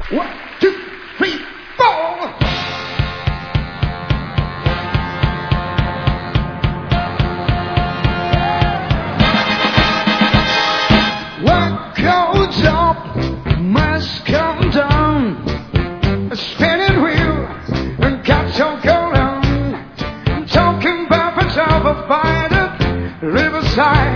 One, two, three, four. Work goes up, must come down. A spinning wheel, and got your girl on. Talking about the top of by the riverside.